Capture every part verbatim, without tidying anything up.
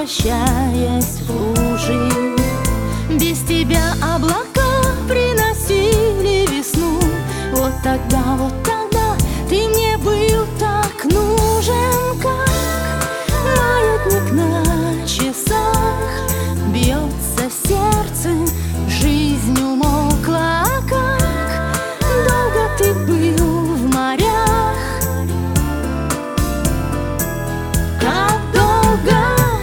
превращаясь в лужи. Без тебя облака приносили весну. Вот тогда, вот тогда ты мне был так нужен, как маятник на часах. Бьется сердце, жизнь умолкла, а как долго ты был в морях. Как долго.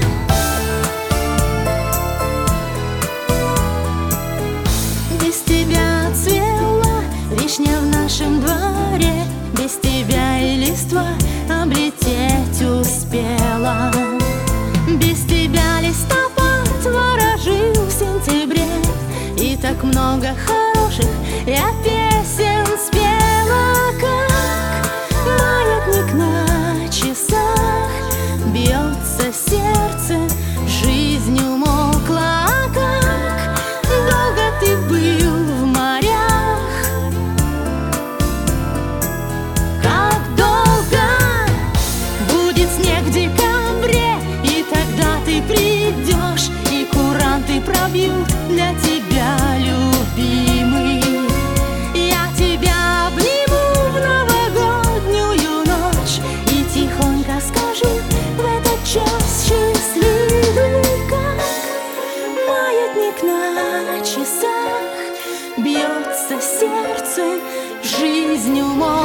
Без тебя цвела вишня в нашем дворе, без тебя и листва облететь успела. Без тебя листопад ворожил в сентябре, и так много хороших я песен спела. Как маятник на часах бьется сердце, жизнь умолкла, а как долго ты был в морях. Как долго. Будет снег в декабре, и тогда ты придешь, и куранты пробьют для тебя, любимый. Я тебя обниму в новогоднюю ночь и тихонько скажу в этот час счастливый. Как маятник на часах бьется сердце, жизнь умолкла.